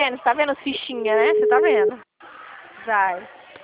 vendo? Você tá vendo as fichinhas, né? Você tá vendo? Vai.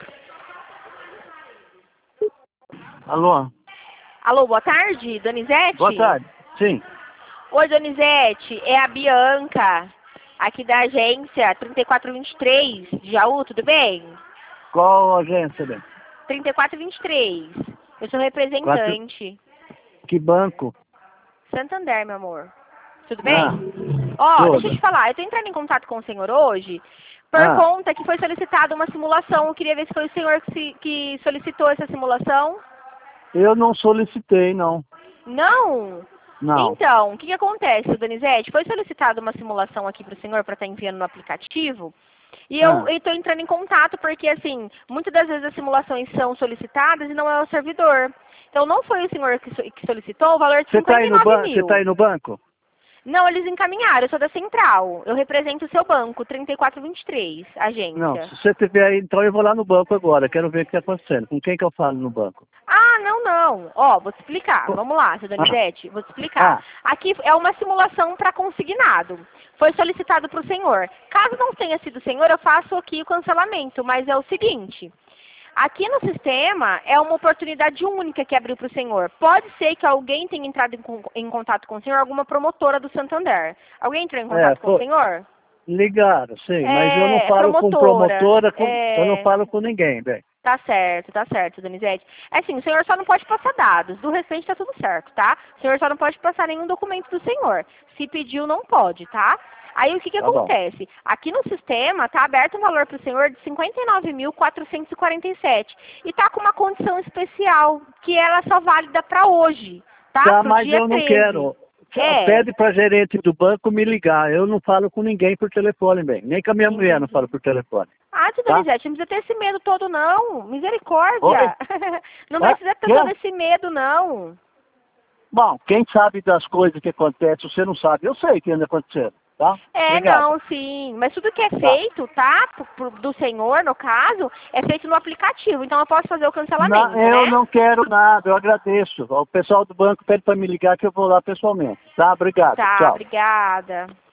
Alô? Alô, boa tarde, Donizete? Boa tarde. Sim. Oi, Donizete, é a Bianca, aqui da agência 3423 de Jaú, tudo bem? Qual agência, né? 3423. Eu sou representante. Que banco? Santander, meu amor. Tudo Ah, bem? Ó, deixa eu tudo. te falar, eu tô entrando em contato com o senhor hoje por conta que foi solicitada uma simulação. Eu queria ver se foi o senhor que solicitou essa simulação. Eu não solicitei, não. Não? Não. Então, o que acontece, Donizete? Foi solicitada uma simulação aqui para o senhor para estar enviando no aplicativo. E eu estou entrando em contato porque, assim, muitas das vezes as simulações são solicitadas e não é o servidor. Então, não foi o senhor que solicitou o valor de 59 mil. Você tá aí no banco? Não, eles encaminharam. Eu sou da Central. Eu represento o seu banco, 3423, agência. Não, se você estiver aí, então eu vou lá no banco agora. Quero ver o que está acontecendo. Com quem que eu falo no banco? Ah, não. Ó, vou te explicar. Vamos lá, seu Donizete. Vou te explicar. Aqui é uma simulação para consignado. Foi solicitado para o senhor. Caso não tenha sido o senhor, eu faço aqui o cancelamento. Mas é o seguinte. Aqui no sistema é uma oportunidade única que abriu para o senhor. Pode ser que alguém tenha entrado em contato com o senhor, alguma promotora do Santander. Alguém entrou em contato com o senhor? Ligaram, sim, mas eu não falo com promotora, eu não falo com ninguém, bem. Tá certo, Donizete. É assim, o senhor só não pode passar dados, do restante tá tudo certo, tá? O senhor só não pode passar nenhum documento do senhor. Se pediu, não pode, tá? Aí o que acontece? Aqui no sistema tá aberto um valor para o senhor de 59.447 e tá com uma condição especial, que ela é só válida para hoje, tá? Tá, Pro mas dia eu não 13. quero. Pede para gerente do banco me ligar. Eu não falo com ninguém por telefone, bem. Nem com a minha mulher não falo por telefone. Ah, Donizete, não precisa ter esse medo todo, não. Misericórdia. Não precisa ter todo esse medo, não. Bom, quem sabe das coisas que acontecem, você não sabe. Eu sei o que anda acontecendo, tá? Obrigado. Não, sim. Mas tudo que é feito, tá? Do senhor, no caso, é feito no aplicativo. Então eu posso fazer o cancelamento, né? Eu não quero nada, eu agradeço. O pessoal do banco pede para me ligar que eu vou lá pessoalmente. Tá? Obrigado. Tá, Tchau. obrigada.